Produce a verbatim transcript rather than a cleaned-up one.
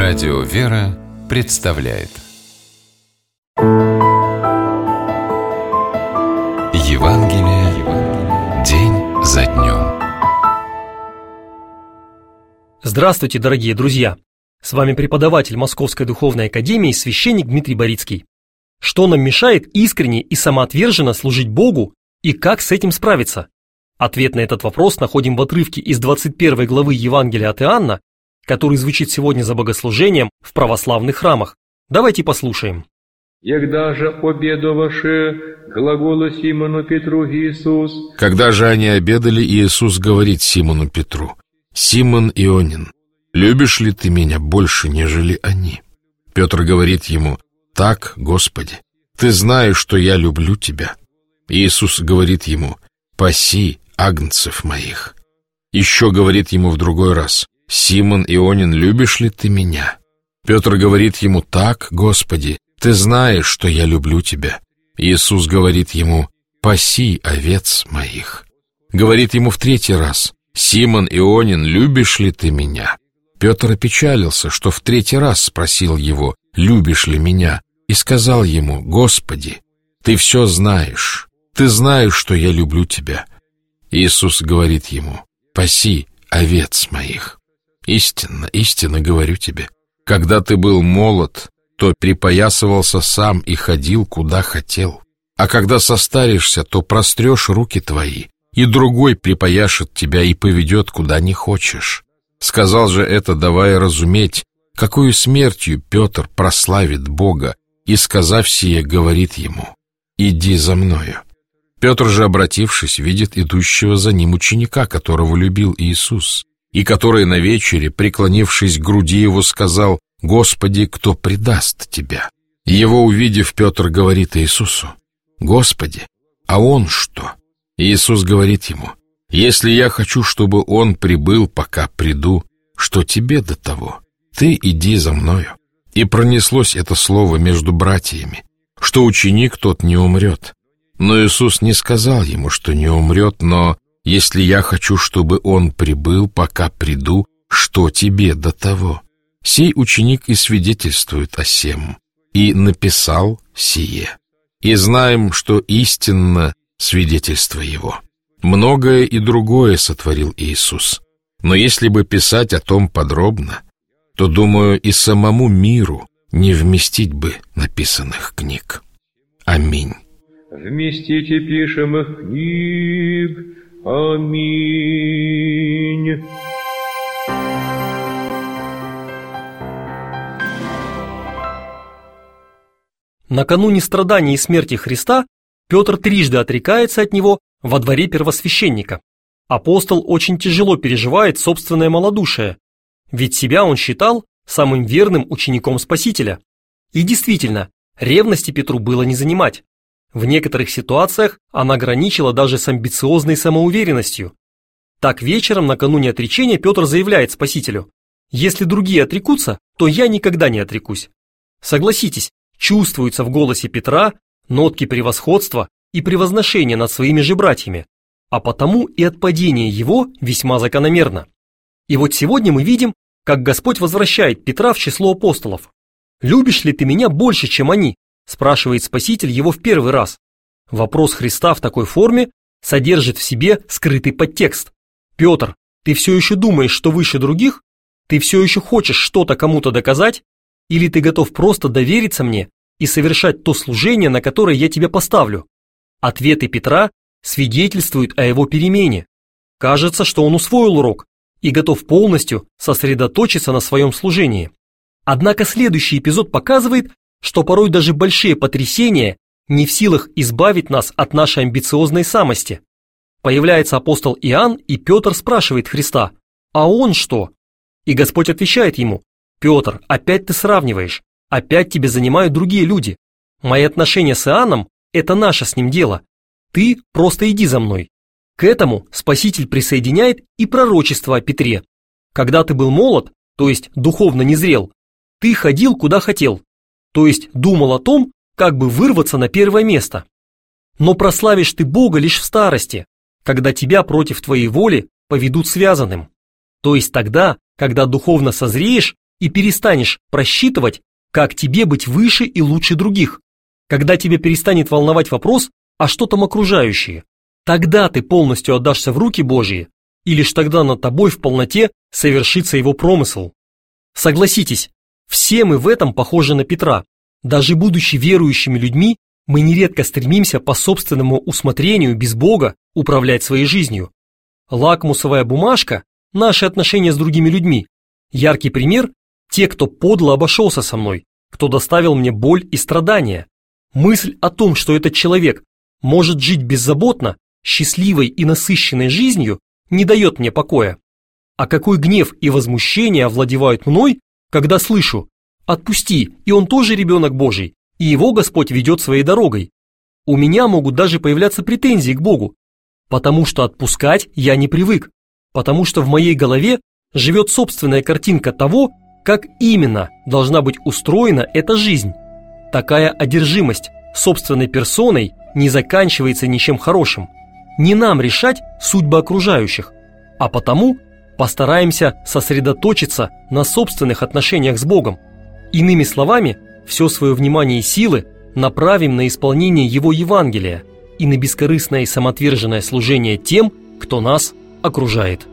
Радио «Вера» представляет Евангелие день за днем. Здравствуйте, дорогие друзья! С вами преподаватель Московской духовной академии священник Дмитрий Борицкий. Что нам мешает искренне и самоотверженно служить Богу и как с этим справиться? Ответ на этот вопрос находим в отрывке из двадцать первой главы Евангелия от Иоанна, который звучит сегодня за богослужением в православных храмах. Давайте послушаем. «Егда же обедоваше, глагола Симону Петру Иисус». Когда же они обедали, Иисус говорит Симону Петру: «Симон Ионин, любишь ли ты меня больше, нежели они?» Петр говорит ему: «Так, Господи, ты знаешь, что я люблю тебя». Иисус говорит ему: «Паси агнцев моих». Еще говорит ему в другой раз: «Симон Ионин, любишь ли ты меня?» Петр говорит ему: «Так, Господи, ты знаешь, что я люблю тебя». Иисус говорит ему: «Паси овец моих». Говорит ему в третий раз: «Симон Ионин, любишь ли ты меня?» Петр опечалился, что в третий раз спросил его: «Любишь ли меня?» И сказал ему: «Господи, ты все знаешь, ты знаешь, что я люблю тебя». Иисус говорит ему: «Паси овец моих. Истинно, истинно говорю тебе, когда ты был молод, то припоясывался сам и ходил, куда хотел. А когда состаришься, то прострешь руки твои, и другой припояшет тебя и поведет, куда не хочешь». Сказал же это, давая разуметь, какую смертью Петр прославит Бога, и, сказав сие, говорит ему: «Иди за мною». Петр же, обратившись, видит идущего за ним ученика, которого любил Иисус, и который на вечере, преклонившись к груди его, сказал: «Господи, кто предаст тебя?» Его увидев, Петр говорит Иисусу: «Господи, а он что?» Иисус говорит ему: «Если я хочу, чтобы он прибыл, пока приду, что тебе до того? Ты иди за мною». И пронеслось это слово между братьями, что ученик тот не умрет. Но Иисус не сказал ему, что не умрет, но «если я хочу, чтобы он прибыл, пока приду, что тебе до того?» Сей ученик и свидетельствует о сем, и написал сие. И знаем, что истинно свидетельство его. Многое и другое сотворил Иисус. Но если бы писать о том подробно, то, думаю, и самому миру не вместить бы написанных книг. Аминь. Вместите пишемых книг. Аминь. Накануне страданий и смерти Христа Петр трижды отрекается от него во дворе первосвященника. Апостол очень тяжело переживает собственное малодушие, ведь себя он считал самым верным учеником Спасителя. И действительно, ревности Петру было не занимать. В некоторых ситуациях она граничила даже с амбициозной самоуверенностью. Так вечером накануне отречения Петр заявляет Спасителю: «Если другие отрекутся, то я никогда не отрекусь». Согласитесь, чувствуются в голосе Петра нотки превосходства и превозношения над своими же братьями, а потому и отпадение его весьма закономерно. И вот сегодня мы видим, как Господь возвращает Петра в число апостолов. «Любишь ли ты меня больше, чем они?» – спрашивает Спаситель его в первый раз. Вопрос Христа в такой форме содержит в себе скрытый подтекст. «Петр, ты все еще думаешь, что выше других? Ты все еще хочешь что-то кому-то доказать? Или ты готов просто довериться мне и совершать то служение, на которое я тебя поставлю?» Ответы Петра свидетельствуют о его перемене. Кажется, что он усвоил урок и готов полностью сосредоточиться на своем служении. Однако следующий эпизод показывает, что порой даже большие потрясения не в силах избавить нас от нашей амбициозной самости. Появляется апостол Иоанн, и Петр спрашивает Христа: «А он что?» И Господь отвечает ему: «Петр, опять ты сравниваешь, опять тебя занимают другие люди. Мои отношения с Иоанном – это наше с ним дело. Ты просто иди за мной». К этому Спаситель присоединяет и пророчество о Петре. «Когда ты был молод, то есть духовно незрел, ты ходил куда хотел, то есть думал о том, как бы вырваться на первое место. Но прославишь ты Бога лишь в старости, когда тебя против твоей воли поведут связанным. То есть тогда, когда духовно созреешь и перестанешь просчитывать, как тебе быть выше и лучше других. Когда тебя перестанет волновать вопрос, а что там окружающие, тогда ты полностью отдашься в руки Божьи, и лишь тогда над тобой в полноте совершится его промысл. Согласитесь, все мы в этом похожи на Петра. Даже будучи верующими людьми, мы нередко стремимся по собственному усмотрению без Бога управлять своей жизнью. Лакмусовая бумажка – наши отношения с другими людьми. Яркий пример – те, кто подло обошелся со мной, кто доставил мне боль и страдания. Мысль о том, что этот человек может жить беззаботно, счастливой и насыщенной жизнью, не дает мне покоя. А какой гнев и возмущение овладевают мной, когда слышу: «Отпусти, и он тоже ребенок Божий, и его Господь ведет своей дорогой». У меня могут даже появляться претензии к Богу, потому что отпускать я не привык, потому что в моей голове живет собственная картинка того, как именно должна быть устроена эта жизнь. Такая одержимость собственной персоной не заканчивается ничем хорошим. Не нам решать судьбы окружающих, а потому постараемся сосредоточиться на собственных отношениях с Богом. Иными словами, все свое внимание и силы направим на исполнение Его Евангелия и на бескорыстное и самоотверженное служение тем, кто нас окружает.